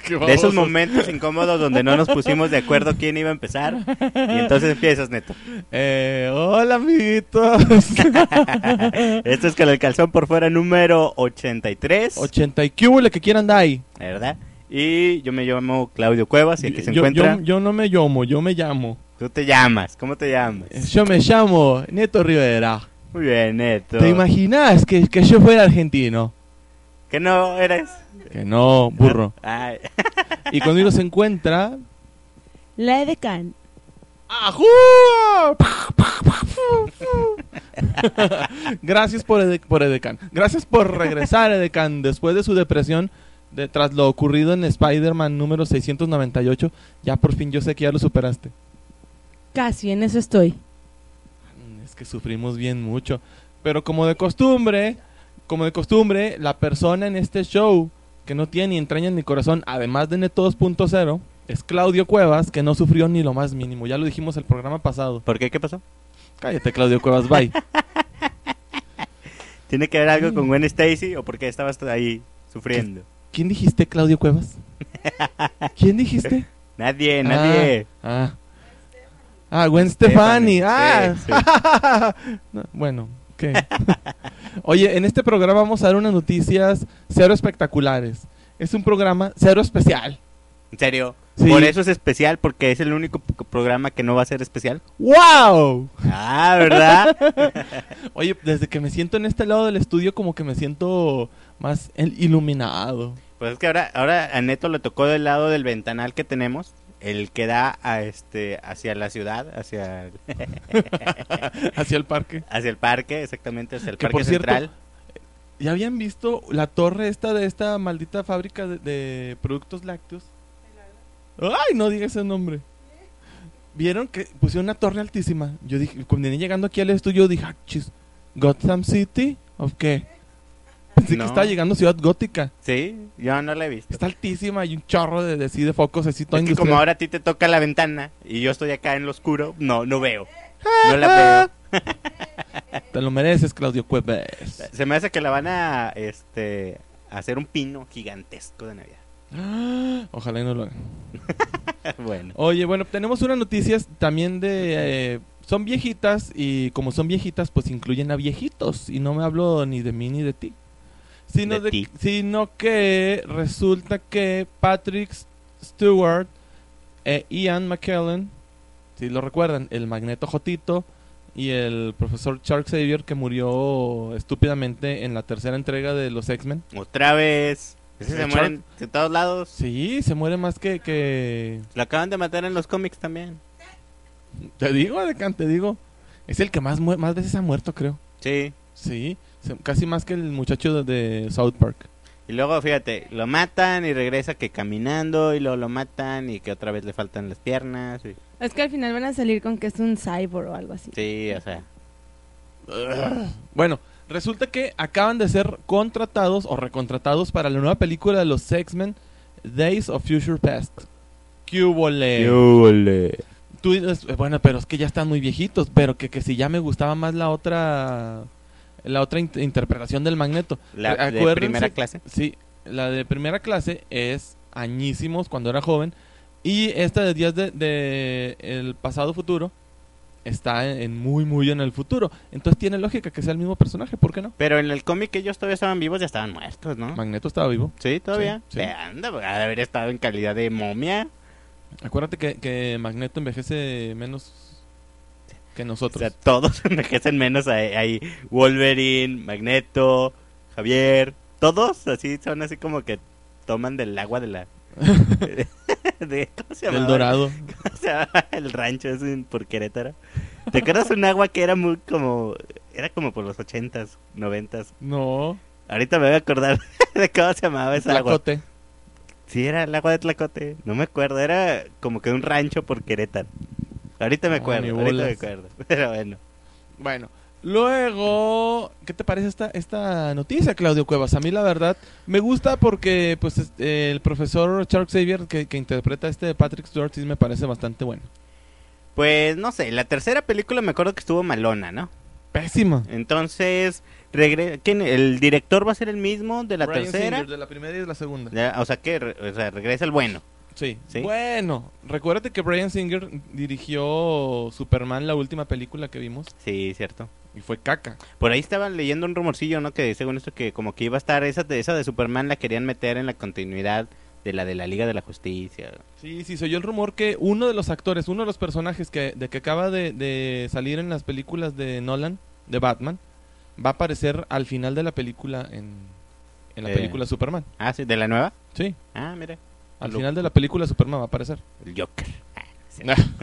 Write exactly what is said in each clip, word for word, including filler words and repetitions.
de esos momentos incómodos donde no nos pusimos de acuerdo quién iba a empezar. Y entonces empiezas, Neto. Eh, hola, amiguitos. Esto es Con el Calzón por Fuera número ochenta y tres. ochenta y qué hubo le que quieran dar ahí. ¿Verdad? Y yo me llamo Claudio Cuevas y aquí se yo, encuentra... Yo, yo no me llamo, yo me llamo. Tú te llamas, ¿cómo te llamas? Yo me llamo Neto Rivera. Muy bien, Neto. ¿Te imaginas que, que yo fuera argentino? ¿Que no eres? Que no, burro. Ay. Y conmigo se encuentra... La edecán. ¡Ajú! Gracias por, Ede- por Edecán. Gracias por regresar, Edecán, después de su depresión de, tras lo ocurrido en Spider-Man número seiscientos noventa y ocho. Ya por fin yo sé que ya lo superaste. Casi, en eso estoy. Es que sufrimos bien mucho. Pero como de costumbre, como de costumbre, la persona en este show que no tiene ni entrañas ni corazón, además de Neto dos punto cero, es Claudio Cuevas, que no sufrió ni lo más mínimo. Ya lo dijimos el programa pasado. ¿Por qué? ¿Qué pasó? Cállate, Claudio Cuevas, bye. ¿Tiene que ver algo con Gwen Stacy o por qué estabas ahí sufriendo? ¿Quién dijiste, Claudio Cuevas? ¿Quién dijiste? Nadie, nadie. Ah, ah, ah Gwen Stefani. Ah, Sí, sí. No, bueno, ¿qué? Oye, en este programa vamos a dar unas noticias cero espectaculares. Es un programa cero especial. ¿En serio? Sí. Por eso es especial, porque es el único p- programa que no va a ser especial. ¡Wow! Ah, ¿verdad? Oye, desde que me siento en este lado del estudio como que me siento más el- iluminado. Pues es que ahora, ahora a Neto le tocó del lado del ventanal que tenemos, el que da a este hacia la ciudad, hacia el, Hacia el parque. hacia el parque, exactamente, hacia el Que, parque por cierto, central. ¿Ya habían visto la torre esta de esta maldita fábrica de, de productos lácteos? ¡Ay, no diga ese nombre! ¿Vieron que pusieron una torre altísima? Yo dije, cuando venía llegando aquí al estudio, dije, ah, chis, ¿Gotham City? ¿O qué? Pensé No. que estaba llegando a Ciudad Gótica. Sí, yo no la he visto. Está altísima y un chorro de, de, así de focos así todo Es que industrial. como ahora a ti te toca la ventana y yo estoy acá en lo oscuro, no, no veo. No la veo. Te lo mereces, Claudio Cuevas. Se me hace que la van a este hacer un pino gigantesco de Navidad. Ojalá y no lo hagan. Bueno. Oye, bueno, tenemos unas noticias también de... Eh, son viejitas y como son viejitas, pues incluyen a viejitos. Y no me hablo ni de mí ni de ti. Sino, De de, ti. sino que resulta que Patrick Stewart e Ian McKellen, si lo recuerdan, el Magneto Jotito y el profesor Charles Xavier que murió estúpidamente en la tercera entrega de los X-Men. Otra vez. Ese se El mueren de todos lados. Sí, se muere más que... que... Lo acaban de matar en los cómics también. Te digo, Decan, te digo. Es el que más, mu- más veces ha muerto, creo. Sí. Sí, se- casi más que el muchacho de, de South Park. Y luego, fíjate, lo matan y regresa que caminando y luego lo matan y que otra vez le faltan las piernas. Y... Es que al final van a salir con que es un cyborg o algo así. Sí, o sea. Bueno, resulta que acaban de ser contratados o recontratados para la nueva película de los X-Men, Days of Future Past. ¡Qué hubole! ole. Tú dices, eh, bueno, pero es que ya están muy viejitos, pero que, que si ya me gustaba más la otra la otra in- interpretación del Magneto. La Re- de acuérdense- primera clase. Sí, la de primera clase es añísimos cuando era joven y esta de días de, de el pasado futuro está en, en muy muy en el futuro. Entonces tiene lógica que sea el mismo personaje, ¿por qué no? Pero en el cómic ellos todavía estaban vivos, ya estaban muertos, ¿no? Magneto estaba vivo. Sí, todavía. Sí, sí. Eh, Anda, pues, ha de haber estado en calidad de momia. Acuérdate que, que Magneto envejece menos que O nosotros. sea, todos envejecen menos ahí, ahí. Wolverine, Magneto, Javier. Todos así son así como que toman del agua de la... de, ¿cómo se llama? Del Dorado. ¿Cómo se llama el rancho ese en- por Querétaro? ¿Te acuerdas un agua que era muy como... Era como por los ochentas, noventas? No, Ahorita me voy a acordar de cómo se llamaba esa agua. Tlacote. Sí, era el agua de Tlacote. No me acuerdo, era como que un rancho por Querétaro. Ahorita me Ah, acuerdo, ni ahorita me bolas. acuerdo. Pero bueno. Bueno, luego, ¿qué te parece esta, esta noticia, Claudio Cuevas? A mí la verdad me gusta porque pues este, el profesor Charles Xavier que, que interpreta a este Patrick Stewart sí me parece bastante bueno. Pues no sé, la tercera película me acuerdo que estuvo malona, ¿no? Pésima. Entonces, regre- ¿quién? ¿El director va a ser el mismo de la Bryan tercera? Singer, de la primera y de la segunda. Ya, o sea que re- o sea, regresa el bueno. Sí. ¿Sí? Bueno, recuérdate que Bryan Singer dirigió Superman, la última película que vimos, Sí, cierto. y fue caca. Por ahí estaban leyendo un rumorcillo, ¿no? Que según esto que como que iba a estar esa de, esa de Superman la querían meter en la continuidad de la de la Liga de la Justicia. Sí, sí, se oyó el rumor que uno de los actores, uno de los personajes que, de que acaba de, de salir en las películas de Nolan, de Batman, va a aparecer al final de la película en, en la Eh. película Superman. Ah, sí, ¿de la nueva? Sí, Ah, mira. al Lo- final de la película Superman va a aparecer. El Joker. Ah, sí.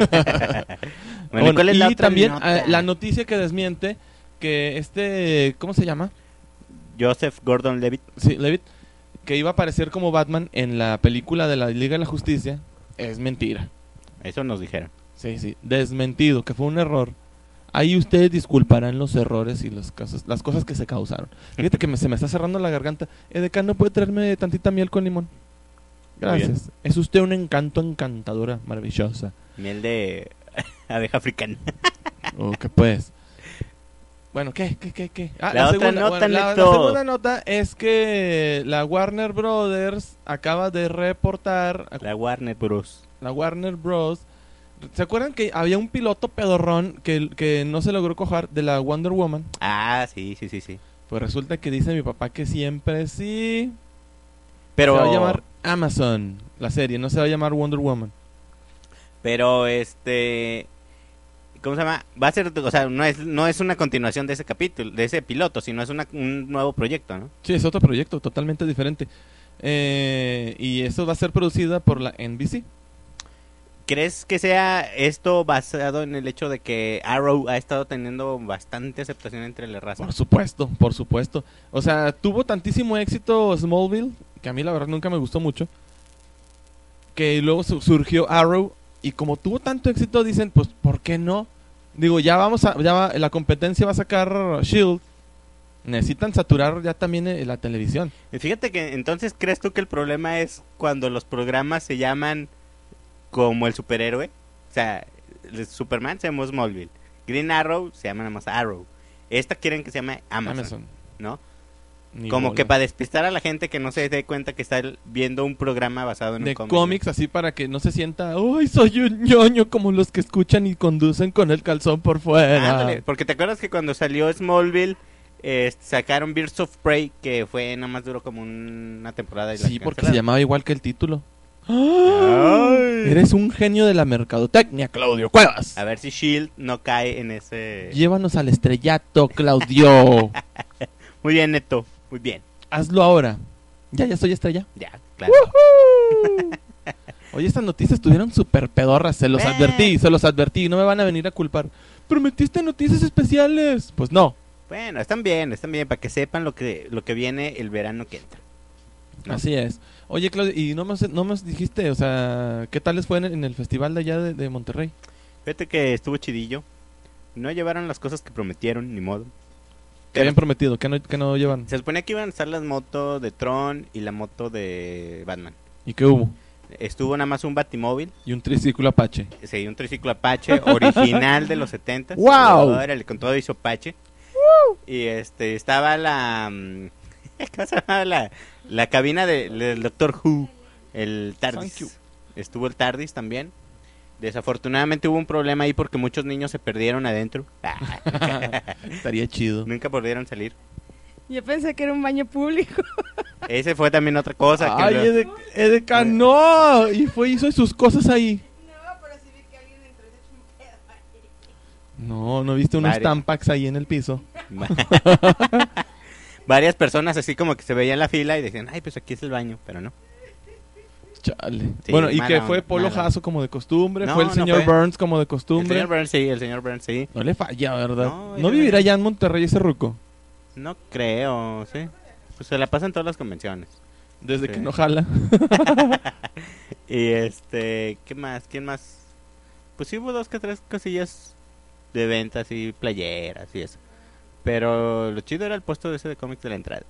Bueno, Bueno, ¿y cuál es la y otra también nota? eh, la noticia que desmiente que este, ¿cómo se llama? Joseph Gordon-Levitt. Sí, Levitt, que iba a aparecer como Batman en la película de la Liga de la Justicia, es mentira. Eso nos dijeron. Sí, sí, desmentido, que fue un error. Ahí ustedes disculparán los errores y los casos, las cosas que se causaron. Fíjate que me- se me está cerrando la garganta. Edecán, ¿no puede traerme tantita miel con limón? Muy bien. Gracias. Es usted un encanto encantadora, maravillosa. Miel de abeja africana. Oh, ¿qué pues? Bueno, ¿qué? ¿Qué? ¿Qué? qué? Ah, La otra nota, bueno, la, la Neto. segunda nota es que la Warner Brothers acaba de reportar, La Warner Bros. la Warner Bros. ¿Se acuerdan que había un piloto pedorrón que, que no se logró cojar de la Wonder Woman? Ah, sí, sí, sí, sí. Pues resulta que dice mi papá que siempre sí. Pero Se va a llamar Amazon, la serie, no se va a llamar Wonder Woman. Pero este, ¿cómo se llama? Va a ser, o sea, no es no es una continuación de ese capítulo, de ese piloto, sino es una, un nuevo proyecto, ¿no? Sí, es otro proyecto totalmente diferente. Eh, y eso va a ser producida por la N B C. ¿Crees que sea esto basado en el hecho de que Arrow ha estado teniendo bastante aceptación entre la raza? Por supuesto, por supuesto. O sea, tuvo tantísimo éxito Smallville, que a mí la verdad nunca me gustó mucho, que luego su- surgió Arrow, y como tuvo tanto éxito, dicen, pues, ¿por qué no? Digo, ya vamos a, ya va- la competencia va a sacar Shield, necesitan saturar ya también eh, la televisión. Y fíjate que entonces, ¿crees tú que el problema es cuando los programas se llaman como el superhéroe? O sea, el Superman se llama Smallville, Green Arrow se llama nada más Arrow. Esta quieren que se llame Amazon, Amazon. ¿no? Ni Como bola. que para despistar a la gente que no se dé cuenta que está viendo un programa basado en de un cómic. cómics, así para que no se sienta, ¡ay, soy un ñoño! Como los que escuchan y conducen con el calzón por fuera. Ándale, porque te acuerdas que cuando salió Smallville eh, sacaron Birds of Prey, que fue nada más duró como un- una temporada y la Sí, porque se cancelaron. llamaba igual que el título. Ay. Eres un genio de la mercadotecnia, Claudio Cuevas. A ver si Shield no cae en ese. Llévanos al estrellato, Claudio. Muy bien, Neto, muy bien. Hazlo ahora. Ya, ya soy estrella. Ya, claro. Oye, estas noticias estuvieron súper pedorras. Se los Eh. advertí, se los advertí. No me van a venir a culpar. Prometiste noticias especiales. Pues no. Bueno, están bien, están bien para que sepan lo que lo que viene el verano que entra. ¿No? Así es. Oye, Claudio, y no me, no me dijiste, o sea, ¿qué tal les fue en, en el festival de allá de, de Monterrey? Fíjate que estuvo chidillo. No llevaron las cosas que prometieron, ni modo. ¿Qué habían prometido? ¿Qué no, qué no llevan? Se suponía que iban a estar las motos de Tron y la moto de Batman. ¿Y qué hubo? Estuvo nada más un Batimóvil, Y un triciclo Apache. sí, un triciclo Apache original de los setentas. ¡Guau! Órale, con todo hizo Apache. Y este estaba la mm, ¿cómo se llama? la la cabina de- del Doctor Who, el Thank you. TARDIS. Estuvo el TARDIS también. Desafortunadamente hubo un problema ahí porque muchos niños se perdieron adentro. Estaría chido. Nunca pudieron salir. Yo pensé que era un baño público. Ese fue también otra cosa. que Ay, lo- Ede- Edeka, no. Y fue, hizo sus cosas ahí. No, pero sí vi que alguien entró y se echó un pedo ahí. No, ¿no viste unos Varios. Tampax ahí en el piso? Varias personas así como que se veían la fila y decían, ay, pues aquí es el baño, pero no. Chale. Sí, Bueno, y mala que fue onda, Polo mala. Jasso como de costumbre. No, fue el no señor fue. Burns como de El costumbre. señor Burns sí, el señor Burns sí. No le falla, ¿verdad? No, No, yo vivirá no- allá en Monterrey ese ruco. No creo, sí. Pues se la pasan todas las convenciones. Desde Sí. que no jala. Y este, ¿qué más? ¿Quién más? Pues sí hubo dos que tres cosillas de ventas y playeras y eso. Pero lo chido era el puesto ese de cómics de la entrada.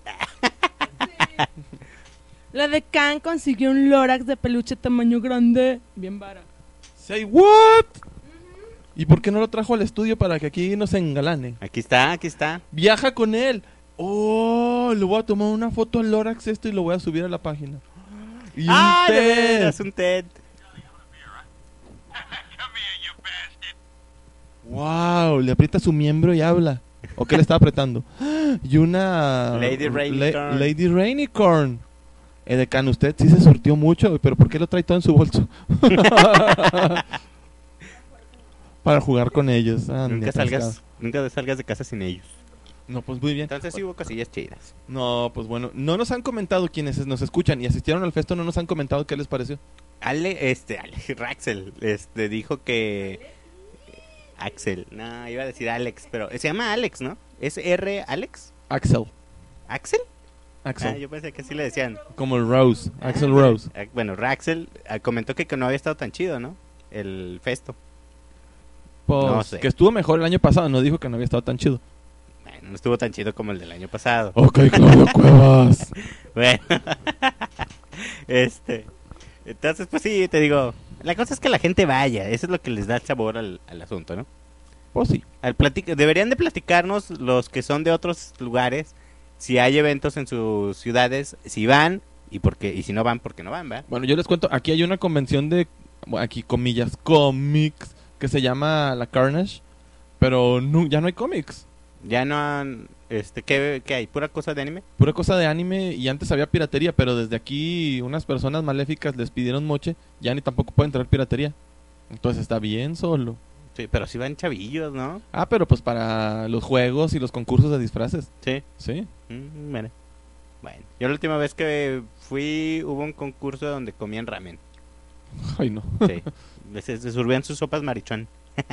La de Can consiguió un Lorax de peluche tamaño grande. Bien vara. Say what? ¿Y por qué no lo trajo al estudio para que aquí nos engalane? Aquí está, aquí está. Viaja con él. Oh, le voy a tomar una foto al Lorax esto y lo voy a subir a la página. Y un ¡Ah, de Ted. veras, un Ted! Wow, le aprieta su miembro y habla. ¿O qué le está apretando? Y una... Lady Rainicorn. Lady Rainicorn. Edecán, usted sí se surtió mucho, pero ¿por qué lo trae todo en su bolso? Para jugar con ellos. Ah, Nunca ni salgas, atascado. nunca salgas de casa sin ellos. No, pues muy bien. Entonces sí hubo cosillas chidas. No, pues bueno, no nos han comentado quienes nos escuchan y asistieron al festo, no nos han comentado qué les pareció. Ale, este, Ale, Raxel, este, dijo que... Axel, no, iba a decir Alex, pero se llama Alex, ¿no? ¿Es R Alex? Axel. ¿Axel? Axel. Ah, yo pensé que así le decían. Como el Rose. Axel Ah, Rose. ah, Bueno, Raxel ah, comentó que, que no había estado tan chido, ¿no? El festo. Pues, No sé. que estuvo mejor el año pasado, no dijo que no había estado tan chido. Bueno, no estuvo tan chido como el del año pasado. Ok, Claudio Cuevas. Bueno, este, entonces pues sí, te digo, la cosa es que la gente vaya, eso es lo que les da el sabor al, al asunto, ¿no? Pues sí. Al platic- deberían de platicarnos los que son de otros lugares, si hay eventos en sus ciudades, si van y por qué, y si no van, ¿por qué no van, va? Bueno, yo les cuento, aquí hay una convención de, bueno, aquí comillas, cómics, que se llama la Carnage, pero no, ya no hay cómics. Ya no han, este, ¿qué, qué hay? ¿Pura cosa de anime? Pura cosa de anime y antes había piratería, pero desde aquí unas personas maléficas les pidieron moche, ya ni tampoco puede entrar piratería. Entonces está bien solo. Sí, pero si van chavillos, ¿no? Ah, pero pues para los juegos y los concursos de disfraces. Sí. Sí. Mm, bueno. Bueno, yo la última vez que fui hubo un concurso donde comían ramen. Ay, no. Sí. Se, se servían sus sopas marichón.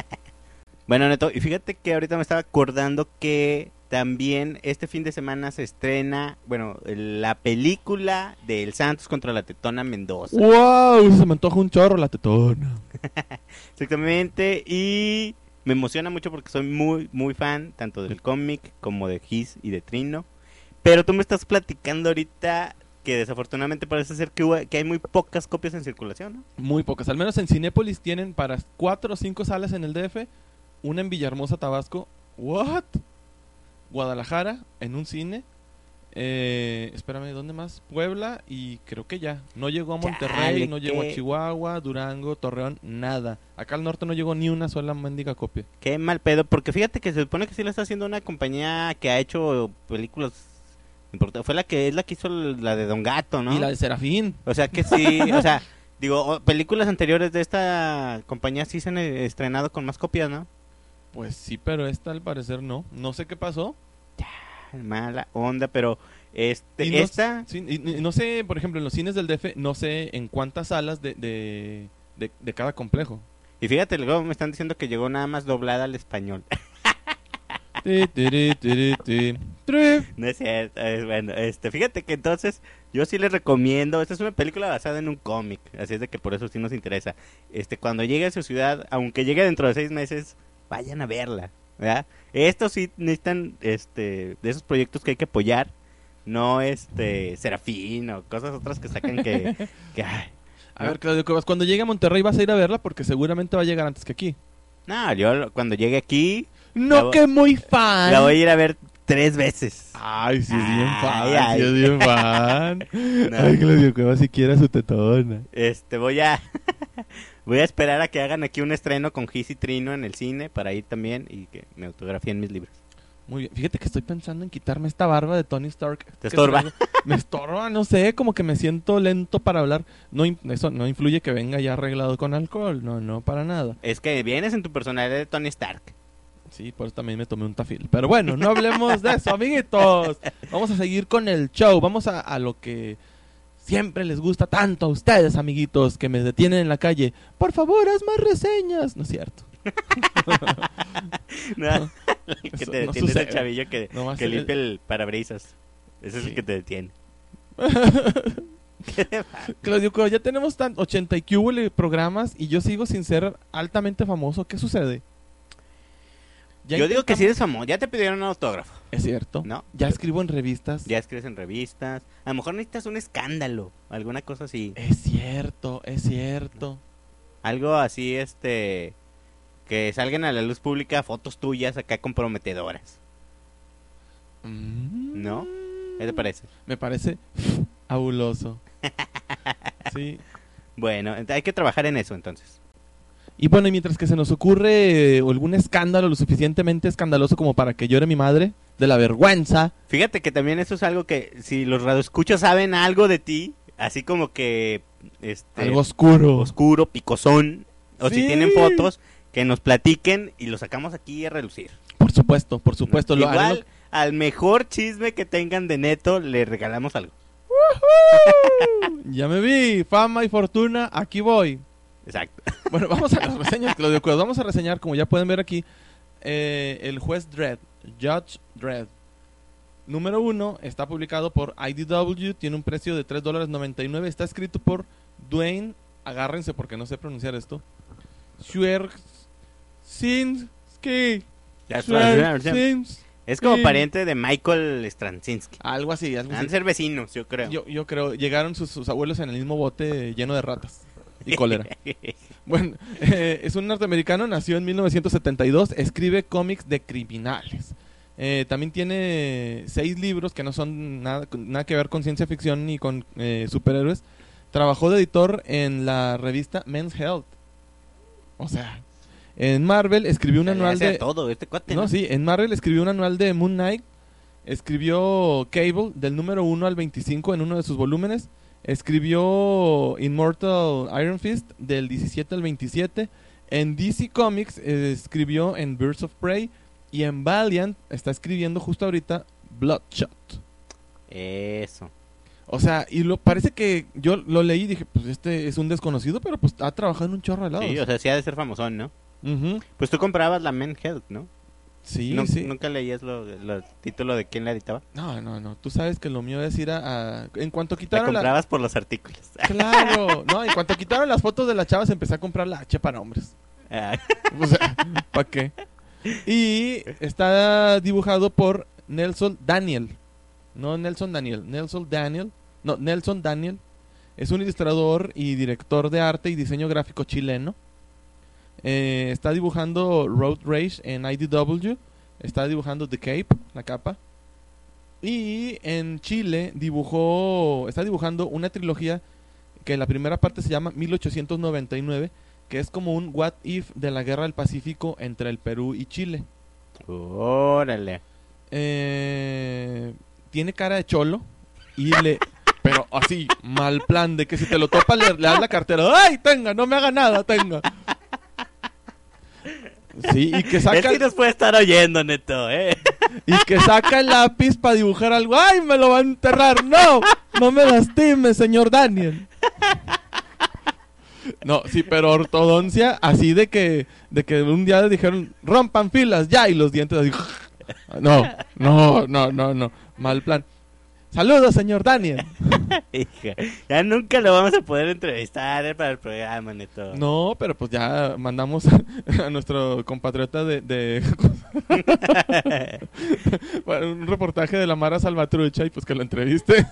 Bueno, Neto, y fíjate que ahorita me estaba acordando que también este fin de semana se estrena, bueno, la película de El Santos contra la Tetona Mendoza. ¡Wow! Se me antoja un chorro la tetona. Exactamente, y me emociona mucho porque soy muy, muy fan tanto del cómic como de Giz y de Trino. Pero tú me estás platicando ahorita que desafortunadamente parece ser que, hubo- que hay muy pocas copias en circulación, ¿no? Muy pocas. Al menos en Cinépolis tienen para cuatro o cinco salas en el D F. Una en Villahermosa, Tabasco. ¿What? Guadalajara, en un cine. Eh, espérame, ¿dónde más? Puebla y creo que ya. No llegó a Monterrey, Chale, no llegó a qué- Chihuahua, Durango, Torreón, nada. Acá al norte no llegó ni una sola mendiga copia. Qué mal pedo, porque fíjate que se supone que sí lo está haciendo una compañía que ha hecho películas importantes. Fue la que es la que hizo la de Don Gato, ¿no? Y la de Serafín. O sea que sí, o sea, digo, o- películas anteriores de esta compañía sí se han eh, estrenado con más copias, ¿no? Pues sí, pero esta al parecer no. No sé qué pasó. Mala onda, pero este, Y no, esta, sí, y- y no sé, por ejemplo, en los cines del D F, no sé en cuántas salas de, de, de, de cada complejo. y fíjate, luego me están diciendo que llegó nada más doblada al español. Ti, tiri, tiri, ti. Tri. No es cierto, es bueno, este, fíjate que entonces yo sí les recomiendo, esta es una película basada en un cómic, así es de que por eso sí nos interesa. Este, cuando llegue a su ciudad, aunque llegue dentro de seis meses, vayan a verla, ¿verdad? Estos sí necesitan, este, de esos proyectos que hay que apoyar, no este, Serafín o cosas otras que sacan que, que ay, A ver, Claudio Cuevas, cuando llegue a Monterrey vas a ir a verla porque seguramente va a llegar antes que aquí. no, yo cuando llegue aquí, La No, vo- que muy fan. la voy a ir a ver tres veces. Ay, sí es bien Ay, fan, ay. sí es bien fan. No. Ay, Claudio Cuevas si quiere su tetona. Este, voy a voy a esperar a que hagan aquí un estreno con Giz y Trino en el cine para ir también y que me autografíen mis libros. Muy bien, fíjate que estoy pensando en quitarme esta barba de Tony Stark. ¿Te que estorba? traigo. Me estorba, no sé, como que me siento lento para hablar. No, in- eso no influye que venga ya arreglado con alcohol, no, no, para nada. Es que vienes en tu personalidad de Tony Stark. Sí, por eso también me tomé un tafil. Pero bueno, no hablemos de eso, amiguitos. Vamos a seguir con el show. Vamos a, a lo que siempre les gusta tanto a ustedes, amiguitos, que me detienen en la calle. Por favor, haz más reseñas. No es cierto. No, el que Eso te no detiene es el sucede. chavillo que, Nomás que el- limpia el parabrisas. Ese es Sí. el que te detiene. Claudio, Cuevas, ya tenemos tan ochenta y cúbole programas y yo sigo sin ser altamente famoso. ¿Qué sucede? Ya Yo digo que si intentamos- eres famoso, ya te pidieron un autógrafo, Es cierto. ¿no? Ya escribo en revistas. Ya escribes en revistas. A lo mejor necesitas un escándalo, alguna cosa así. Es cierto, es cierto. Algo así, este, que salgan a la luz pública fotos tuyas acá comprometedoras. Mm. ¿No? ¿Qué te parece? Me parece fabuloso. Sí. Bueno, ent- hay que trabajar en eso entonces. Y bueno, y mientras que se nos ocurre eh, algún escándalo lo suficientemente escandaloso como para que llore mi madre de la vergüenza. Fíjate que también eso es algo que si los radioescuchos saben algo de ti, así como que este Algo oscuro. oscuro, picosón, o Sí. si tienen fotos, que nos platiquen y lo sacamos aquí a relucir. Por supuesto, por supuesto. Lo, haré Igual, lo- al mejor chisme que tengan de Neto, le regalamos algo. Ya me vi, fama y fortuna, aquí voy. Exacto. Bueno, vamos a las reseñas, Claudio Cuevas. Vamos a reseñar, como ya pueden ver aquí, eh, el juez Dredd, Judge Dredd. Número uno, está publicado por I D W, tiene un precio de tres dólares noventa y nueve. Está escrito por Dwayne, agárrense porque no sé pronunciar esto, Sierczynski. Sierczynski. Es como Sí. pariente de Michael Straczynski. Algo así, algo Han así. de ser vecinos, yo creo. Yo, yo creo, llegaron sus, sus abuelos en el mismo bote lleno de ratas y cólera. Bueno, eh, es un norteamericano, nació en mil novecientos setenta y dos, escribe cómics de criminales. Eh, también tiene seis libros que no son nada, nada que ver con ciencia ficción ni con eh, superhéroes. Trabajó de editor en la revista Men's Health. O sea, en Marvel escribió un Se le anual hace a de... todo este cuate, No, ¿no? sí, en Marvel escribió un anual de Moon Knight. Escribió Cable del número uno al veinticinco en uno de sus volúmenes. Escribió Immortal Iron Fist del diecisiete al veintisiete. En D C Comics eh, escribió en Birds of Prey. Y en Valiant está escribiendo justo ahorita Bloodshot. Eso. O sea, y lo parece que yo lo leí y dije, pues este es un desconocido, pero pues ha trabajado en un chorro de lados. Sí, o sea, sí ha de ser famosón, ¿no? Ujú. Pues tú comprabas la Men Health, ¿no? Sí, Nun- sí. ¿Nunca leías lo, lo- el título de quién la editaba? No, no, no. Tú sabes que lo mío es ir a... a- en cuanto La quitaron la... comprabas por los artículos. Claro, no, en cuanto quitaron las fotos de las chavas empecé a comprar la H para hombres. Ah, O sea, ¿para qué? Y está dibujado por Nelson Daniel. No Nelson Daniel, Nelson Daniel. No, Nelson Daniel. Es un ilustrador y director de arte y diseño gráfico chileno. Eh, está dibujando Road Rage en I D W. Está dibujando The Cape, la capa. Y en Chile dibujó, está dibujando una trilogía que la primera parte se llama mil ochocientos noventa y nueve, que es como un what if de la guerra del Pacífico entre el Perú y Chile. órale. Eh, tiene cara de cholo y le... Pero así, mal plan, de que si te lo topa le, le das la cartera. ¡Ay, tenga! No me haga nada, tenga. Sí, y que Él saca, sí nos puede estar oyendo, Neto, ¿eh? y que saca el lápiz para dibujar algo. ¡Ay, me lo va a enterrar! ¡No! ¡No me lastime, señor Daniel! No, sí, pero ortodoncia así de que de que un día le dijeron rompan filas ya y los dientes así. No, no, no, no, no, mal plan. Saludos, señor Daniel. Hija, ya nunca lo vamos a poder entrevistar eh, para el programa, Neto. No, pero pues ya mandamos a, a nuestro compatriota de, de para un reportaje de la Mara Salvatrucha y pues que lo entreviste.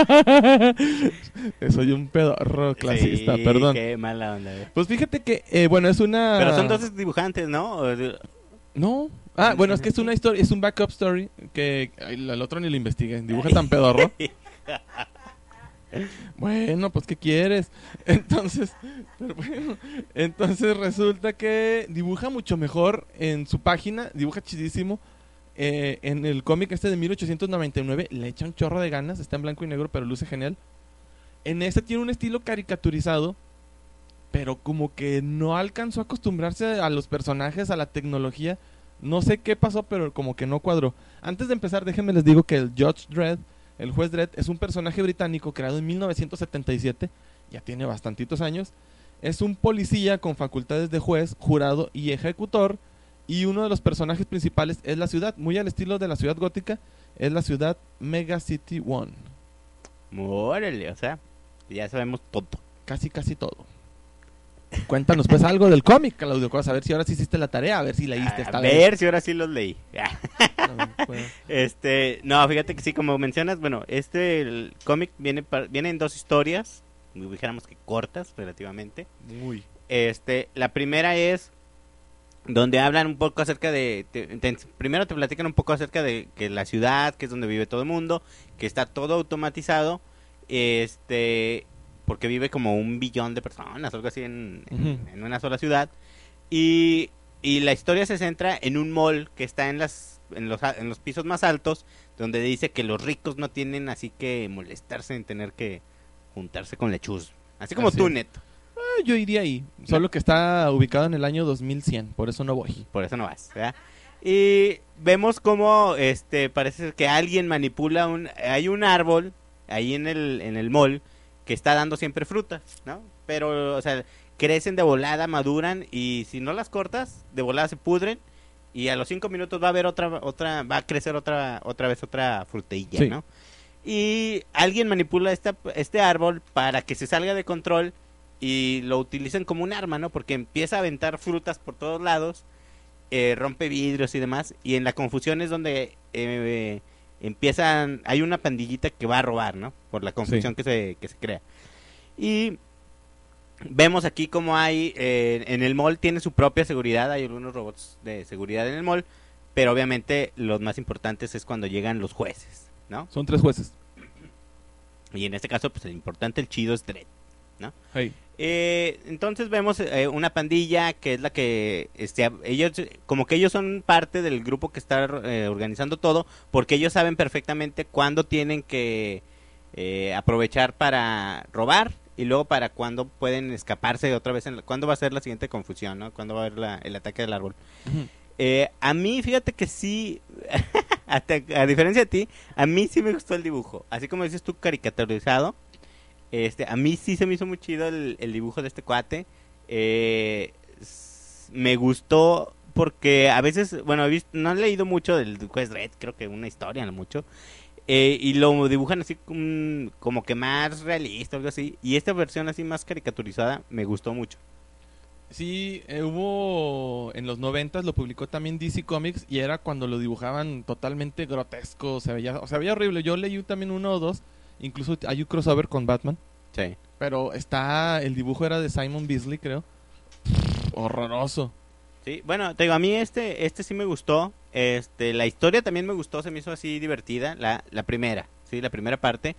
Soy un pedorro clasista, Sí, perdón. Qué mala onda, eh. Pues fíjate que, eh, bueno, es una... Pero son dos dibujantes, ¿no? O de- No. Ah, bueno, es que es una historia, es un backup story que ay, el otro ni lo investigué. Dibuja tan pedorro. Bueno, pues ¿qué quieres? Entonces, pero bueno, entonces resulta que dibuja mucho mejor en su página, dibuja chidísimo. Eh, en el cómic este de mil ochocientos noventa y nueve le echa un chorro de ganas, está en blanco y negro, pero luce genial. En este tiene un estilo caricaturizado, pero como que no alcanzó a acostumbrarse a los personajes, a la tecnología. No sé qué pasó, pero como que no cuadró. Antes de empezar, déjenme les digo que el Judge Dredd, el juez Dredd, es un personaje británico creado en mil novecientos setenta y siete, ya tiene bastantitos años. Es un policía con facultades de juez, jurado y ejecutor, y uno de los personajes principales es la ciudad, muy al estilo de la ciudad gótica, es la ciudad Mega City One. Órale, o sea, ya sabemos todo. Casi, casi todo. Cuéntanos pues algo del cómic, Claudio Cuevas, a ver si ahora sí hiciste la tarea, a ver si leíste A esta ver si ahora sí los leí. vez. Pues, Este, no, fíjate que sí, como mencionas, bueno, este el cómic viene par- viene en dos historias, dijéramos que cortas relativamente. muy. Este, la primera es donde hablan un poco acerca de, te- te- primero te platican un poco acerca de que la ciudad, que es donde vive todo el mundo, que está todo automatizado, este, porque vive como un billón de personas, algo así en, en, Ujú. en una sola ciudad, y, y la historia se centra en un mall que está en las, en los, a- en los pisos más altos, donde dice que los ricos no tienen así que molestarse en tener que juntarse con lechuz, así como Así tú, es. Neto, Ah, yo iría ahí, solo que está ubicado en el año dos mil cien, por eso no voy. por eso no vas, ¿verdad? Y vemos cómo este parece ser que alguien manipula un hay un árbol ahí en el en el mall que está dando siempre frutas, ¿no? Pero o sea, crecen de volada, maduran y si no las cortas, de volada se pudren y a los cinco minutos va a haber otra otra va a crecer otra otra vez otra frutilla, Sí. ¿no? Y alguien manipula esta, este árbol para que se salga de control y lo utilizan como un arma, ¿no? Porque empieza a aventar frutas por todos lados, eh, rompe vidrios y demás, y en la confusión es donde eh, empiezan, hay una pandillita que va a robar, ¿no? Por la confusión Sí. que se, que se crea. Y vemos aquí como hay, eh, en el mall tiene su propia seguridad, hay algunos robots de seguridad en el mall, pero obviamente los más importantes es cuando llegan los jueces, ¿no? Son tres jueces. Y en este caso, pues el importante, el chido es Dredd. Hey. Eh, entonces vemos eh, una pandilla que es la que este, ellos como que ellos son parte del grupo que está eh, organizando todo porque ellos saben perfectamente cuándo tienen que eh, aprovechar para robar y luego para cuándo pueden escaparse otra vez en la, cuándo va a ser la siguiente confusión, ¿no? Cuándo va a haber la, el ataque del árbol. Ujú. Eh, a mí, fíjate que sí, hasta, a diferencia de ti, a mí sí me gustó el dibujo. Así como dices tú, caricaturizado. Este, a mí sí se me hizo muy chido el, el dibujo de este cuate. Eh, s- me gustó porque a veces, bueno, he visto, no he leído mucho del juez Dredd, creo que una historia, no mucho. Eh, y lo dibujan así como, como que más realista, algo así. Y esta versión así más caricaturizada me gustó mucho. Sí, eh, hubo en los noventas, lo publicó también D C Comics y era cuando lo dibujaban totalmente grotesco, se veía, o sea, veía horrible. Yo leí también uno o dos, incluso hay un crossover con Batman, Sí. pero está, el dibujo era de Simon Beasley, creo. Horroroso. Sí, bueno, te digo, a mí este, este sí me gustó. Este, la historia también me gustó, se me hizo así divertida. La, la primera, sí, la primera parte.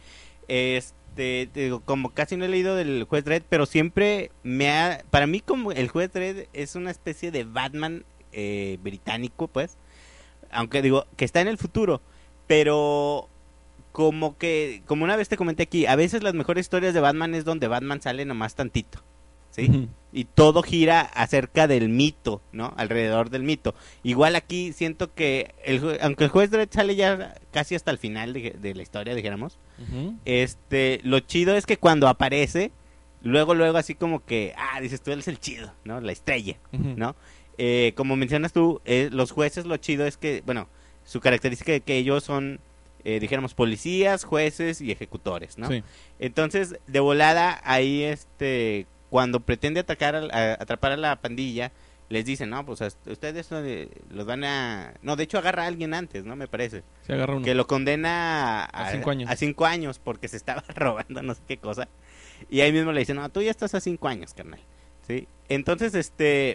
Este, te digo, como casi no he leído del Juez Dredd, pero siempre me ha, para mí como el Juez Dredd es una especie de Batman eh, británico, pues. Aunque digo, que está en el futuro, pero como que, como una vez te comenté aquí, a veces las mejores historias de Batman es donde Batman sale nomás tantito, ¿sí? Ujú. Y todo gira acerca del mito, ¿no? Alrededor del mito. Igual aquí siento que, el, jue- aunque el juez Dredd sale ya casi hasta el final de, de la historia, dijéramos, Ujú. este, lo chido es que cuando aparece, luego, luego así como que, ah, dices tú, él es el chido, ¿no? La estrella, Ujú. ¿no? Eh, como mencionas tú, eh, los jueces lo chido es que, bueno, su característica es que ellos son, eh, dijéramos, policías, jueces y ejecutores, ¿no? Sí. Entonces, de volada, ahí, este, cuando pretende atacar, al- a, atrapar a la pandilla, les dicen, no, pues a- ustedes eh, los van a... No, de hecho agarra a alguien antes, ¿no? Me parece. Se agarra uno. Que lo condena a, A cinco años. a cinco años porque se estaba robando no sé qué cosa. Y ahí mismo le dicen, no, tú ya estás a cinco años, carnal. ¿Sí? Entonces, este...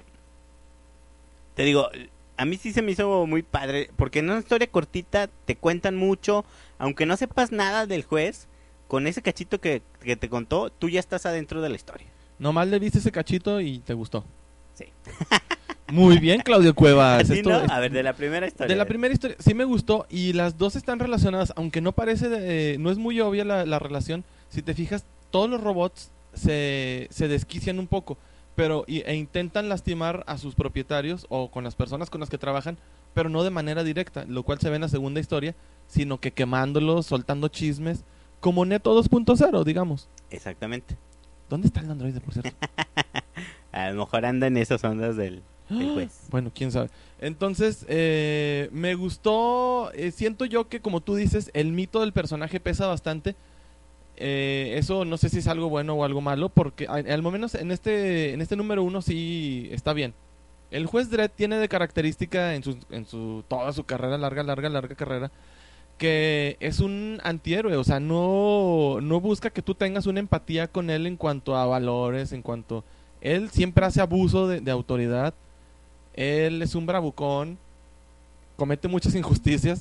Te digo, a mí sí se me hizo muy padre, porque en una historia cortita te cuentan mucho, aunque no sepas nada del juez, con ese cachito que, que te contó, tú ya estás adentro de la historia. Nomás le viste ese cachito y te gustó. Sí. Muy bien, Claudio Cuevas. ¿Así Esto no? es- A ver, de la primera historia. De la primera historia, sí me gustó y las dos están relacionadas, aunque no parece, de- eh, no es muy obvia la, la relación. Si te fijas, todos los robots se, se desquician un poco, pero y- e intentan lastimar a sus propietarios o con las personas con las que trabajan, pero no de manera directa, lo cual se ve en la segunda historia, sino que quemándolos, soltando chismes, como Neto dos punto cero, digamos. Exactamente. ¿Dónde está el androide, por cierto? A lo mejor anda en esas ondas del, del juez. Bueno, quién sabe. Entonces, eh, me gustó. eh, siento yo que, como tú dices, el mito del personaje pesa bastante. Eh, eso no sé si es algo bueno o algo malo, porque a- al menos en este, en este número uno sí está bien. El juez Dredd tiene de característica en su, en su toda su carrera, larga, larga, larga carrera, que es un antihéroe. O sea, no, no busca que tú tengas una empatía con él en cuanto a valores, en cuanto... Él siempre hace abuso de, de autoridad. Él es un bravucón, comete muchas injusticias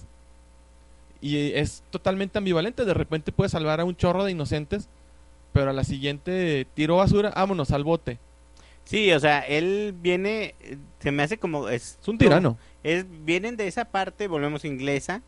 y es totalmente ambivalente. De repente puede salvar a un chorro de inocentes, pero a la siguiente tiró basura, vámonos al bote. Sí, o sea, él viene, eh, se me hace como... Es, Es un tirano. Es, vienen de esa parte, volvemos inglesa,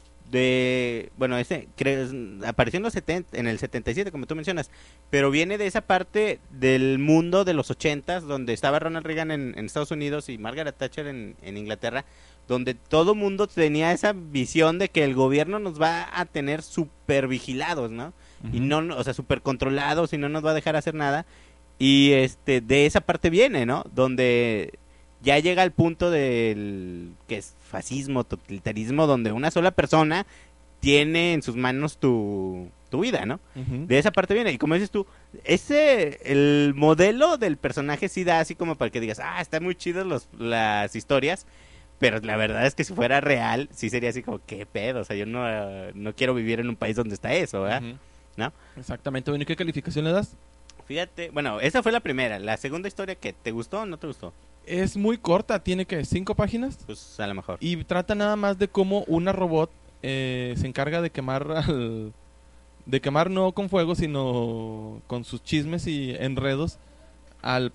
de... Bueno, ese creo, apareció en, los setenta, en el setenta y siete, como tú mencionas, pero viene de esa parte del mundo de los ochentas, donde estaba Ronald Reagan en, en Estados Unidos y Margaret Thatcher en, en Inglaterra, donde todo mundo tenía esa visión de que el gobierno nos va a tener super vigilados, ¿no? Uh-huh. Y no, o sea, super controlados y no nos va a dejar hacer nada. Y este de esa parte viene, ¿no? Donde ya llega al punto del que es fascismo, totalitarismo, donde una sola persona tiene en sus manos tu, tu vida, ¿no? Uh-huh. De esa parte viene. Y como dices tú, ese, el modelo del personaje sí da así como para que digas, ah, están muy chidas los, las historias, pero la verdad es que si fuera real, sí sería así como, qué pedo, o sea, yo no, no quiero vivir en un país donde está eso, ¿verdad? Uh-huh. ¿No? Exactamente. Bueno, ¿y qué calificación le das? Fíjate, bueno, esa fue la primera. La segunda historia, ¿qué? ¿Te gustó o no te gustó? Es muy corta, tiene que cinco páginas. Pues a lo mejor. Y trata nada más de cómo una robot eh, se encarga de quemar al, de quemar no con fuego, sino con sus chismes y enredos al,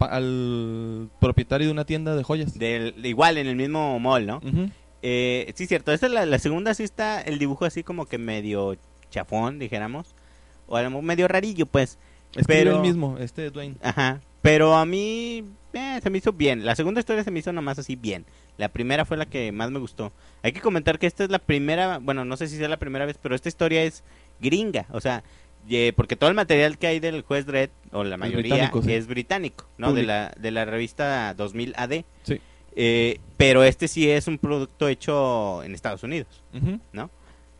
al propietario de una tienda de joyas. Del, igual en el mismo mall, ¿no? Uh-huh. Eh, sí, cierto. Esta es la, la segunda, sí está el dibujo así como que medio chafón, dijéramos. O a lo mejor medio rarillo, pues. Es pero el mismo, este Dwayne. Ajá. Pero a mí eh, se me hizo bien. La segunda historia se me hizo nomás así bien. La primera fue la que más me gustó. Hay que comentar que esta es la primera, bueno, no sé si sea la primera vez, pero esta historia es gringa. O sea, eh, porque todo el material que hay del juez Dredd, o la mayoría, británico, sí. Es británico, ¿no? De la, de la revista dos mil A D. Sí. Eh, pero este sí es un producto hecho en Estados Unidos, uh-huh. ¿no?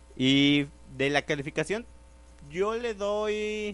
Y de la calificación, yo le doy...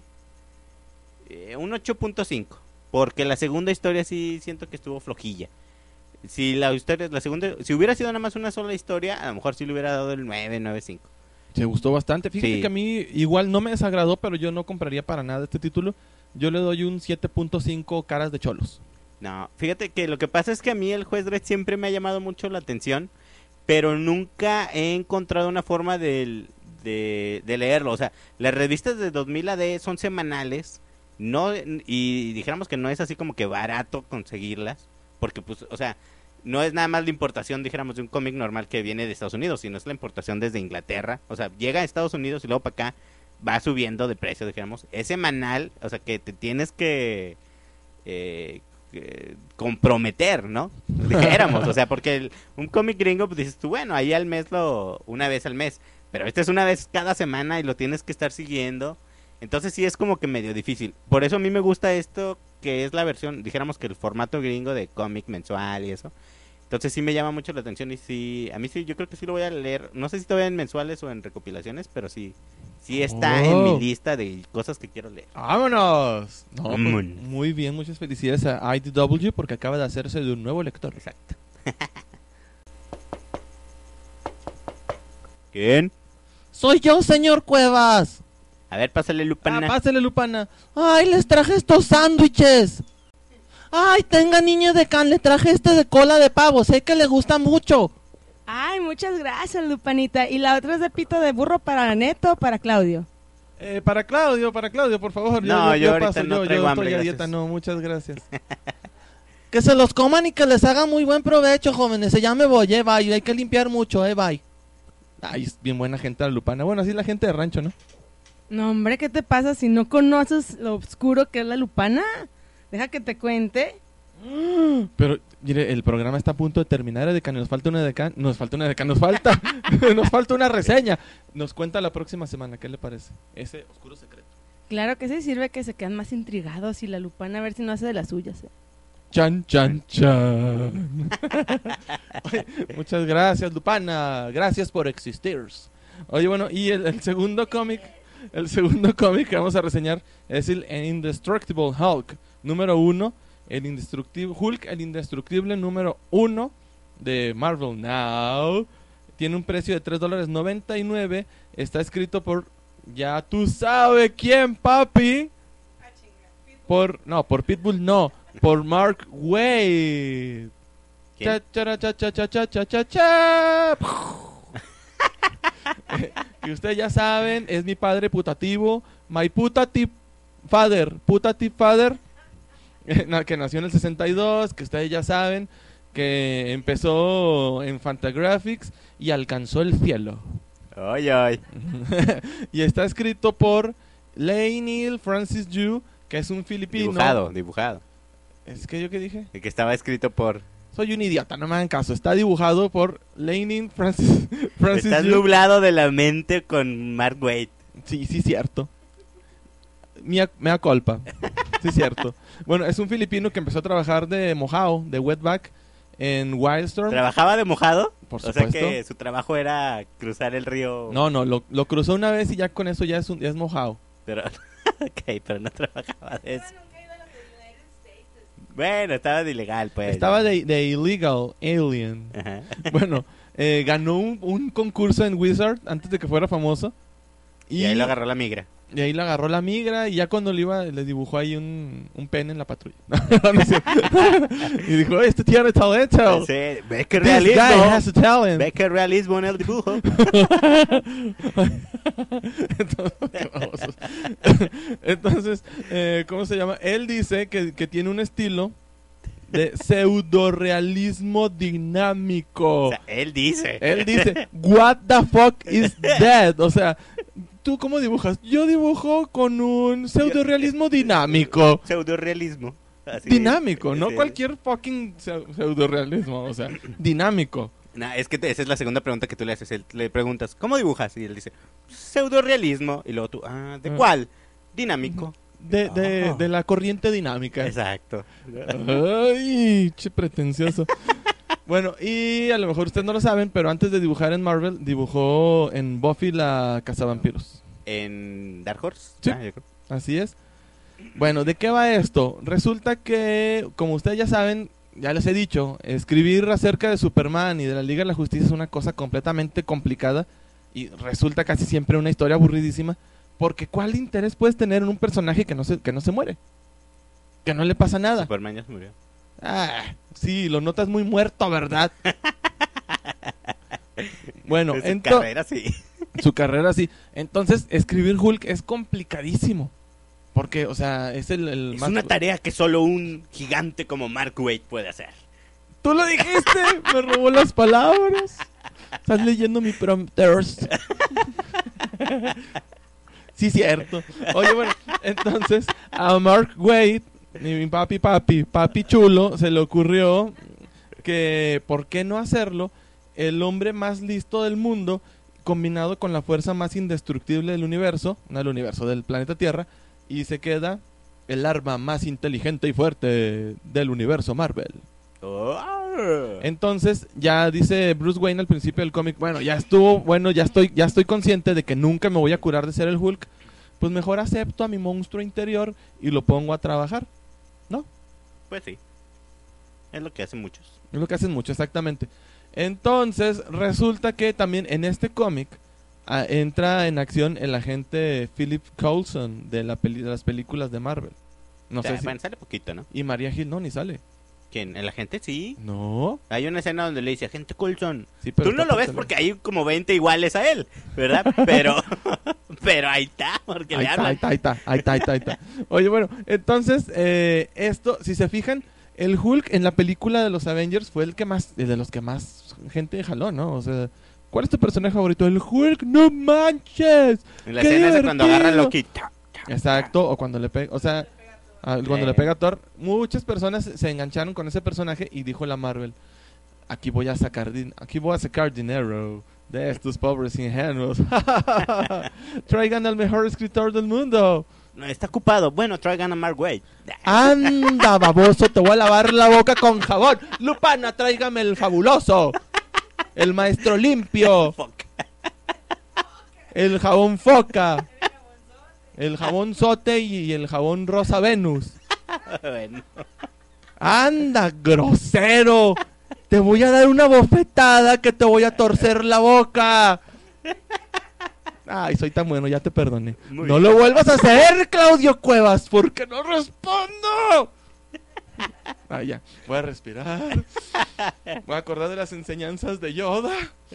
Eh, un ocho punto cinco, porque la segunda historia sí siento que estuvo flojilla. Si la historia, la segunda, si hubiera sido nada más una sola historia, a lo mejor sí le hubiera dado el nueve, nueve punto cinco. Se gustó bastante. Fíjate sí. que a mí igual no me desagradó, pero yo no compraría para nada este título. Yo le doy un siete punto cinco caras de cholos. No, fíjate que lo que pasa es que a mí el juez Dredd siempre me ha llamado mucho la atención, pero nunca he encontrado una forma de, de, de leerlo. O sea, las revistas de dos mil A D son semanales. No, y dijéramos que no es así como que barato conseguirlas, porque pues, o sea, no es nada más la importación, dijéramos, de un cómic normal que viene de Estados Unidos, sino es la importación desde Inglaterra. O sea, llega a Estados Unidos y luego para acá va subiendo de precio, dijéramos. Es semanal, o sea, que te tienes que eh, eh, comprometer, ¿no? Dijéramos, o sea, porque el, un cómic gringo, pues dices tú, bueno, ahí al mes lo, una vez al mes, pero este es una vez cada semana y lo tienes que estar siguiendo. Entonces sí es como que medio difícil. Por eso a mí me gusta esto, que es la versión, dijéramos que el formato gringo de cómic mensual y eso. Entonces sí me llama mucho la atención y sí, a mí sí, yo creo que sí lo voy a leer. No sé si todavía en mensuales o en recopilaciones, pero sí, sí está oh. en mi lista de cosas que quiero leer. ¡Vámonos! No, pues, muy bien, muchas felicidades a I D W porque acaba de hacerse de un nuevo lector. Exacto. ¿Quién? Soy yo, señor Cuevas. A ver, pásale, Lupana. Ah, pásale, Lupana. Ay, les traje estos sándwiches. Ay, tenga, niña de can, le traje este de cola de pavo, sé que le gusta mucho. Ay, muchas gracias, Lupanita. Y la otra es de pito de burro para Neto o para Claudio. Eh, para Claudio, para Claudio, por favor. No, yo, yo, yo ahorita paso, no yo, traigo yo hambre, estoy a gracias. dieta, no, muchas gracias. Que se los coman y que les haga muy buen provecho, jóvenes. Ya me voy, eh, bye. Hay que limpiar mucho, eh, bye. Ay, es bien buena gente la Lupana. Bueno, así es la gente de rancho, ¿no? No, hombre, ¿qué te pasa si no conoces lo oscuro que es la Lupana? Deja que te cuente. Pero, mire, el programa está a punto de terminar, Edecán. Nos falta una Edecán. Nos falta una Edecán. Nos falta. nos falta una reseña. Nos cuenta la próxima semana. ¿Qué le parece? Ese oscuro secreto. Claro que sí sirve que se quedan más intrigados y la Lupana a ver si no hace de las suyas. ¿eh? Chan, chan, chan. Oye, muchas gracias, Lupana. Gracias por existir. Oye, bueno, y el, el segundo cómic. El segundo cómic que vamos a reseñar es el Indestructible Hulk número uno. El indestructible Hulk, el indestructible número uno de Marvel Now. Tiene un precio de tres dólares noventa y nueve. Está escrito por, ya tú sabes quién, papi. Por, no, por Pitbull no. Por Mark Waid. ¿Quién? Cha, chara, cha, cha, cha, cha, cha, cha, cha. Y ustedes ya saben, es mi padre putativo, my putative father, putative father, que nació en el sesenta y dos, que ustedes ya saben, que empezó en Fantagraphics y alcanzó el cielo. Ay, ay. Y está escrito por Leinil Francis Yu, que es un filipino. Dibujado, dibujado. ¿Es que yo qué dije? El que estaba escrito por... Soy un idiota, no me hagan caso. Está dibujado por Leinil Francis, Francis Estás Yu. nublado de la mente con Mark Waid. Sí, sí, cierto. Mea, mea culpa. Sí, cierto. Bueno, es un filipino que empezó a trabajar de mojao, de wetback, en Wildstorm. ¿Trabajaba de mojado? Por O sea supuesto. que su trabajo era cruzar el río. No, no, lo, lo cruzó una vez y ya con eso ya es, un, ya es mojao. Pero, ok, pero no trabajaba de eso. Bueno, estaba de ilegal, pues. Estaba de, de illegal alien. Ajá. Bueno, eh, ganó un, un concurso en Wizard antes de que fuera famoso. Y, y ahí lo agarró la migra. Y ahí le agarró la migra y ya cuando le iba, le dibujó ahí un, un pene en la patrulla. No es cierto. Y dijo, este tiene talento. Sí, ve que This guy realismo. has a talent. Ve que realismo en el dibujo. Entonces, qué babosos. Entonces, eh, ¿cómo se llama? Él dice que, que tiene un estilo de pseudorealismo dinámico. O sea, él dice. Él dice, what the fuck is that? O sea, ¿tú cómo dibujas? Yo dibujo con un pseudorealismo dinámico. Pseudorealismo. Así Dinámico, es, no sí. cualquier fucking pseu- pseudorealismo, o sea, dinámico. Nah, es que te- esa es la segunda pregunta que tú le haces. Él- le preguntas, ¿cómo dibujas? Y él dice, pseudorealismo. Y luego tú, ah, ¿de Ah. cuál? Dinámico. De, de, Ah. de la corriente dinámica. Exacto. Ay, che pretencioso. Bueno, y a lo mejor ustedes no lo saben, pero antes de dibujar en Marvel, dibujó en Buffy la Cazavampiros. ¿En Dark Horse? Sí. Ah, yo creo. Así es. Bueno, ¿de qué va esto? Resulta que, como ustedes ya saben, ya les he dicho, escribir acerca de Superman y de la Liga de la Justicia es una cosa completamente complicada y resulta casi siempre una historia aburridísima, porque ¿cuál interés puedes tener en un personaje que no se, que no se muere? Que no le pasa nada. Superman ya se murió. Ah, sí, lo notas muy muerto, ¿verdad? Bueno, En su ento- carrera sí. su carrera sí. Entonces, escribir Hulk es complicadísimo. Porque, o sea, es el, el Es más... una tarea que solo un gigante como Mark Waid puede hacer. ¡Tú lo dijiste! Me robó las palabras. Estás leyendo mi prompters. Sí, cierto. Oye, bueno, entonces a Mark Waid, mi papi papi, papi chulo, se le ocurrió que, ¿por qué no hacerlo? El hombre más listo del mundo, combinado con la fuerza más indestructible del universo, no del universo, del planeta Tierra, y se queda el arma más inteligente y fuerte del universo Marvel. Oh. Entonces, ya dice Bruce Wayne al principio del cómic, bueno, ya estuvo, bueno, ya estoy, ya estoy consciente de que nunca me voy a curar de ser el Hulk, pues mejor acepto a mi monstruo interior y lo pongo a trabajar, ¿no? Pues sí. Es lo que hacen muchos. Es lo que hacen mucho, exactamente. Entonces, resulta que también en este cómic ah, entra en acción el agente Philip Coulson de, la peli- de las películas de Marvel. No O sea, sé si... bueno, sale poquito, ¿no? Y María Hill no, ni sale. ¿Quién? ¿El agente? Sí. No. Hay una escena donde le dice, agente Coulson. Sí, pero Tú no está lo ves por porque hay como veinte iguales a él, ¿verdad? Pero, pero ahí está, porque Ahí le está, ahí hablan. está, ahí está, ahí está, ahí está, ahí está. Oye, bueno, entonces, eh, esto, si se fijan, el Hulk en la película de los Avengers fue el que más, el de los que más gente jaló, ¿no? O sea, ¿cuál es tu personaje favorito? El Hulk, no manches. En la ¡Qué escena esa cuando agarra a divertido! Loki. ta, ta, Exacto, o cuando le pega, o sea, ah, cuando Eh. le pega a Thor, muchas personas se engancharon con ese personaje y dijo la Marvel, aquí voy a sacar, din- aquí voy a sacar dinero de estos pobres ingenuos. Traigan al mejor escritor del mundo. No, está ocupado. Bueno, traigan a Mark Waid. Anda, baboso, te voy a lavar la boca con jabón. Lupana, tráigame el fabuloso. El maestro limpio. Fuck. El jabón foca. El jabón sote y el jabón rosa Venus. Bueno. Anda, grosero. Te voy a dar una bofetada que te voy a torcer la boca. Ay, soy tan bueno, ya te perdoné. Muy No bien. lo vuelvas a hacer, Claudio Cuevas, porque no respondo. Ah, ya, voy a respirar. Voy a acordar de las enseñanzas de Yoda.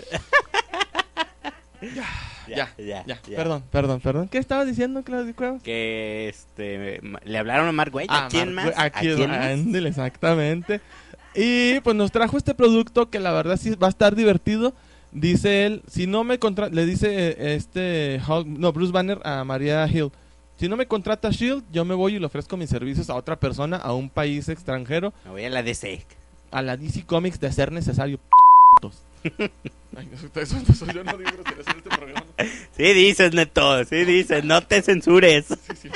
Ya, ya, ya, ya. Perdón, perdón, perdón. ¿Qué estabas diciendo, Claudio Cuevas? Que este le hablaron a Mark Waid. Ah, ¿A quién Mark más? Waid, ¿A quién más? Ándale, exactamente. Y pues nos trajo este producto que la verdad sí va a estar divertido. Dice él, si no me contrata, le dice este Hulk, no, Bruce Banner a Maria Hill, si no me contrata Shield, yo me voy y le ofrezco mis servicios a otra persona, a un país extranjero. Me voy a la D C. A la D C Comics de ser necesario. Ay, no, eso, eso, yo no digo groserías en este programa. Sí dices, Neto, sí dices, no te censures. Sí, sí,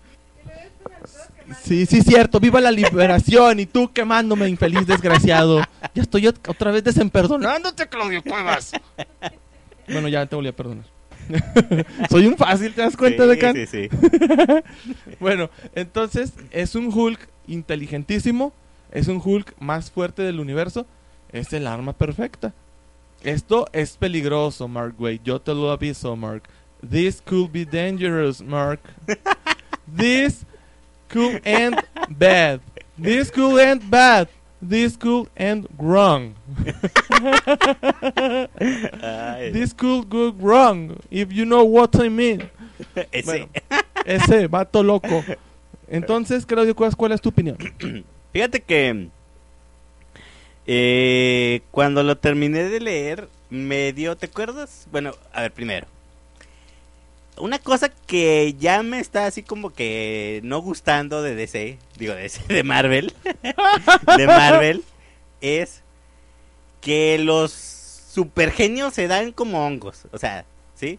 sí, sí, cierto, viva la liberación y tú quemándome, infeliz desgraciado. Ya estoy ot- otra vez desemperdonándote, Claudio Cuevas. Bueno, ya te volví a perdonar. Soy un fácil, ¿te das cuenta, Sí, de Can? sí, sí. Bueno, entonces es un Hulk inteligentísimo, es un Hulk más fuerte del universo, es el arma perfecta. Esto es peligroso, Mark Waid, yo te lo aviso, Mark. This could be dangerous, Mark. This could end bad. This could end bad. This could end wrong. Ay, This could go wrong, if you know what I mean. ese. Bueno, ese vato loco. Entonces, Claudio Cuevas, ¿cuál es tu opinión? Fíjate que eh, cuando lo terminé de leer, me dio, ¿te acuerdas? Bueno, a ver, primero. Una cosa que ya me está así como que no gustando de D C, digo de D C, de Marvel, de Marvel, es que los supergenios se dan como hongos, o sea, ¿sí?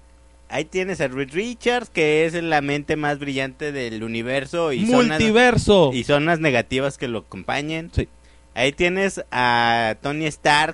Ahí tienes a Reed Richards, que es la mente más brillante del universo y Multiverso. Son las, y son las negativas que lo acompañen. Sí. Ahí tienes a Tony Stark,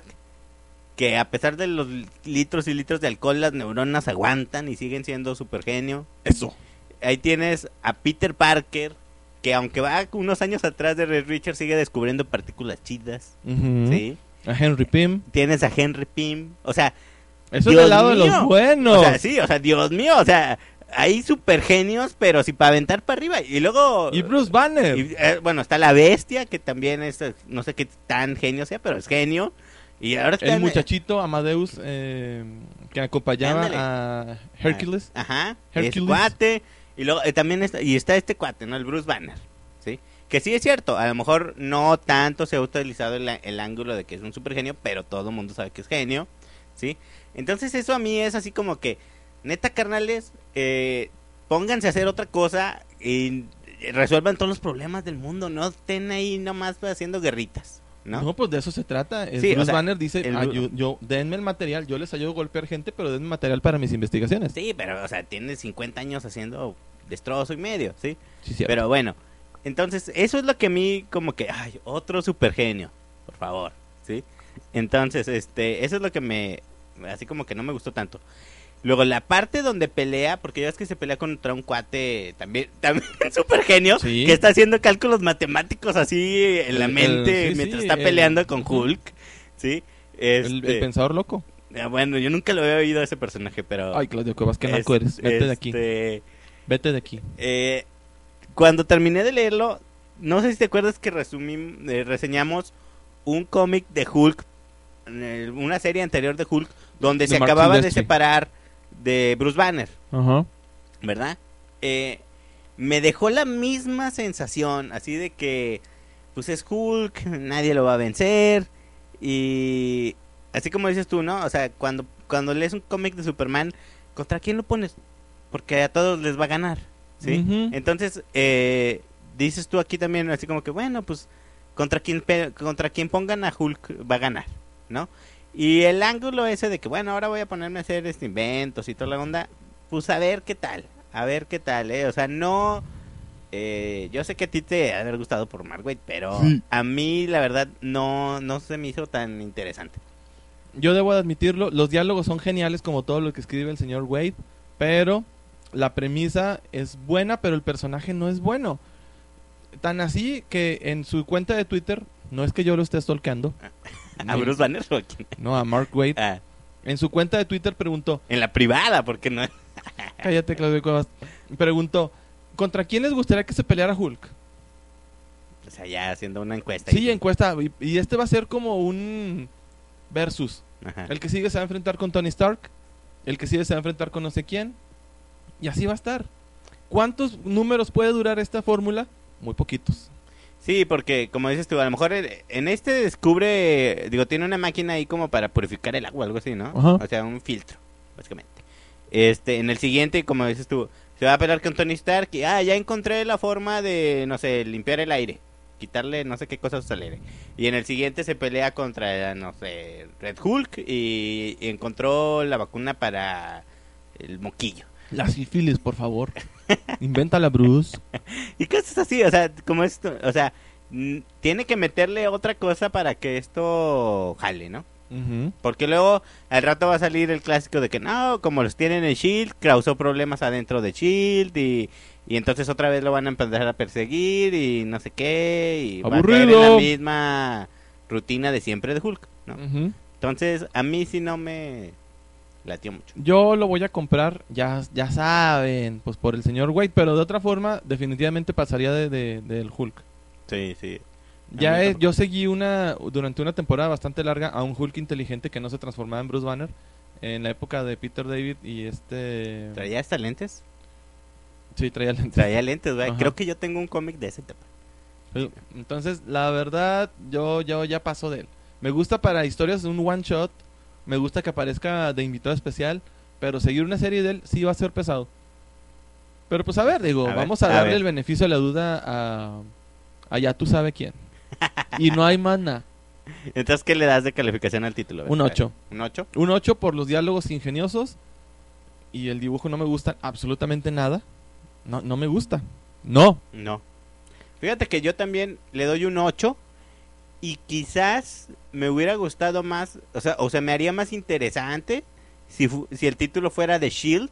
que a pesar de los litros y litros de alcohol, las neuronas aguantan y siguen siendo super genio. Eso. Ahí tienes a Peter Parker, que aunque va unos años atrás de Reed Richards, sigue descubriendo partículas chidas. Uh-huh. ¿Sí? A Henry Pym. Tienes a Henry Pym. O sea, eso Dios es del lado mío. de los buenos. O sea, sí, o sea, Dios mío, o sea, hay super genios, pero sí para aventar para arriba. Y luego... Y Bruce Banner. Y, eh, bueno, está la bestia, que también es, no sé qué tan genio sea, pero es genio. Y ahora está el muchachito Amadeus eh, que acompañaba Ándale. a Hercules. Ajá, Hercules. es cuate. Y luego eh, también está, y está este cuate, ¿no? El Bruce Banner, ¿sí? Que sí es cierto, a lo mejor no tanto se ha utilizado el, el ángulo de que es un super genio, pero todo el mundo sabe que es genio, ¿sí? Entonces eso a mí es así como que, neta, carnales, eh, pónganse a hacer otra cosa y resuelvan todos los problemas del mundo, no estén ahí nomás haciendo guerritas, ¿no? No, pues de eso se trata. El Sí, Bruce o sea, Banner dice, el- "Ah, yo, yo- denme el material, yo les ayudo a golpear gente, pero denme material para mis investigaciones. Sí, pero, o sea, tiene cincuenta años haciendo destrozo y medio, ¿sí? Sí, cierto. Pero bueno, entonces, eso es lo que a mí como que, ay, otro super genio, por favor, ¿sí? Entonces, este, eso es lo que me, así como que no me gustó tanto. Luego, la parte donde pelea, porque ya ves que se pelea contra un cuate también, también super genio, Sí. que está haciendo cálculos matemáticos así en la El- mente el- sí, mientras sí, está el- peleando con ujú. Hulk, ¿sí? el, Este, el pensador loco. ah, bueno, yo nunca lo había oído a ese personaje, pero... Ay, Claudio Cuevas, qué es- naco eres. Vete de aquí. este, Vete de aquí. eh, cuando terminé de leerlo, no sé si te acuerdas que resumí, eh, reseñamos un cómic de Hulk, eh, una serie anterior de Hulk, donde De se Mark acababa de Silvestri. separar de Bruce Banner, Ajá. ¿verdad? Eh, me dejó la misma sensación, así de que, pues es Hulk, nadie lo va a vencer, y así como dices tú, ¿no? O sea, cuando, cuando lees un cómic de Superman, ¿contra quién lo pones? Porque a todos les va a ganar, ¿sí? Ujú. Entonces, eh, dices tú aquí también, así como que, bueno, pues, contra quien, pe- contra quien pongan a Hulk va a ganar, ¿no? Y el ángulo ese de que, bueno, ahora voy a ponerme a hacer este inventos y toda la onda, pues a ver qué tal, a ver qué tal, ¿eh? O sea, no... Eh, yo sé que a ti te ha de haber gustado por Mark Waid, pero Sí. a mí, la verdad, no, no se me hizo tan interesante. Yo debo admitirlo, los diálogos son geniales como todo lo que escribe el señor Wade, pero la premisa es buena, pero el personaje no es bueno. Tan así que en su cuenta de Twitter, no es que yo lo esté stalkeando, ¿A Bruce Banner o a quién? no, a Mark Waid, Ah, en su cuenta de Twitter preguntó, en la privada, porque no... cállate Claudio Cuevas, preguntó, ¿contra quién les gustaría que se peleara Hulk? sea, ya haciendo una encuesta. Sí, y- encuesta. Y, y este va a ser como un versus. Ajá. El que sigue se va a enfrentar con Tony Stark. El que sigue se va a enfrentar con no sé quién. Y así va a estar. ¿Cuántos números puede durar esta fórmula? Muy poquitos. Sí, porque como dices tú, a lo mejor en este descubre, digo, tiene una máquina ahí como para purificar el agua, algo así, ¿no? Ajá. O sea, un filtro, básicamente. Este, en el siguiente, como dices tú, se va a pelear con Tony Stark y, ah, ya encontré la forma de, no sé, limpiar el aire, quitarle no sé qué cosas al aire. Y en el siguiente se pelea contra, no sé, Red Hulk y, y encontró la vacuna para el moquillo. La sífilis, por favor. Invéntala, Bruce. Y cosas así, o sea, como esto, o sea, mm, tiene que meterle otra cosa para que esto jale, ¿no? Ujú. Porque luego al rato va a salir el clásico de que no, como los tienen en Shield, causó problemas adentro de Shield y, y entonces otra vez lo van a empezar a perseguir y no sé qué y va a caer en la Aburrido. misma rutina de siempre de Hulk, ¿no? Ujú. Entonces a mí sí no me latió mucho. Yo lo voy a comprar, ya, ya saben, pues por el señor Wade, pero de otra forma, definitivamente pasaría de, de- del Hulk. Sí, sí. Ya A mí es- tampoco. yo seguí una durante una temporada bastante larga a un Hulk inteligente que no se transformaba en Bruce Banner en la época de Peter David y este ¿Traía hasta lentes? sí traía lentes. Traía lentes, güey. Ajá. Creo que yo tengo un cómic de ese tipo. Sí. Entonces, la verdad, yo, yo ya paso de él. Me gusta para historias de un one shot, me gusta que aparezca de invitado especial, pero seguir una serie de él sí va a ser pesado. Pero pues a ver, digo, A ver, vamos a, a darle ver. el beneficio de la duda a, a ya tú sabes quién. Y no hay más nada. Entonces, ¿qué le das de calificación al título? A ver, Un ocho. ¿Un ocho? Un ocho por los diálogos ingeniosos y el dibujo no me gusta absolutamente nada. No, no me gusta. No. No. Fíjate que yo también le doy un ocho y quizás me hubiera gustado más, o sea, o sea, me haría más interesante si, fu- si el título fuera de Shield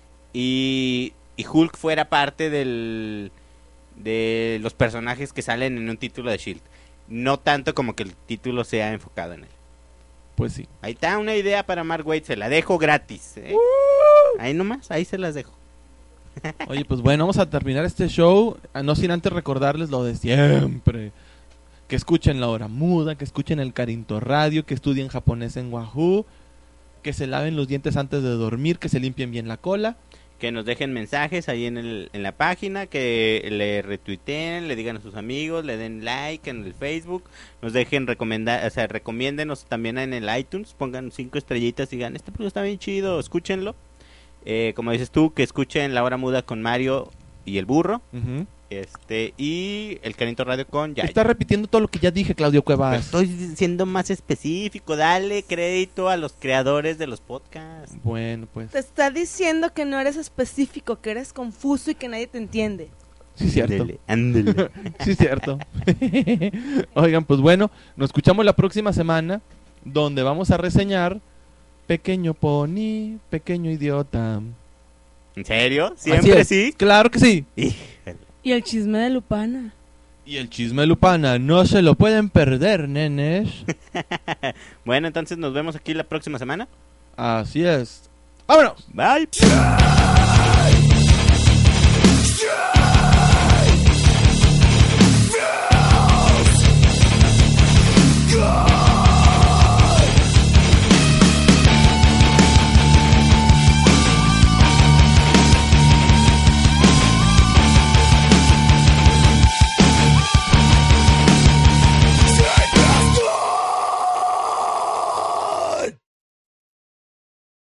y, y Hulk fuera parte del de los personajes que salen en un título de Shield. No tanto como que el título sea enfocado en él. Pues sí. Ahí está una idea para Mark Waid, se la dejo gratis. ¿eh? Ahí nomás, ahí se las dejo. Oye, pues bueno, vamos a terminar este show. ah, No sin antes recordarles lo de siempre. Que escuchen La Hora Muda, que escuchen el Carinto Radio, que estudien japonés en Wahoo, que se laven los dientes antes de dormir, que se limpien bien la cola. Que nos dejen mensajes ahí en, el, en la página, que le retuiteen, le digan a sus amigos, le den like en el Facebook, nos dejen recomendar, o sea, recomiéndenos también en el iTunes, pongan cinco estrellitas y digan, este producto está bien chido, escúchenlo. Eh, como dices tú, que escuchen La Hora Muda con Mario y el burro, Ujú. este y el Carinto Radio con Yayo. Está repitiendo todo lo que ya dije, Claudio Pero Cuevas. estoy siendo más específico, dale crédito a los creadores de los podcasts. Bueno, pues. Te está diciendo que no eres específico, que eres confuso y que nadie te entiende. Sí, cierto. Ándele, ándele. Sí, cierto. Oigan, pues bueno, nos escuchamos la próxima semana, donde vamos a reseñar Pequeño Pony, Pequeño Idiota. ¿En serio? Así ¿Siempre es. sí? Claro que sí. Híjole. Y el chisme de Lupana. Y el chisme Lupana, no se lo pueden perder, nenes. Bueno, entonces nos vemos aquí la próxima semana. Así es. ¡Vámonos! Bye.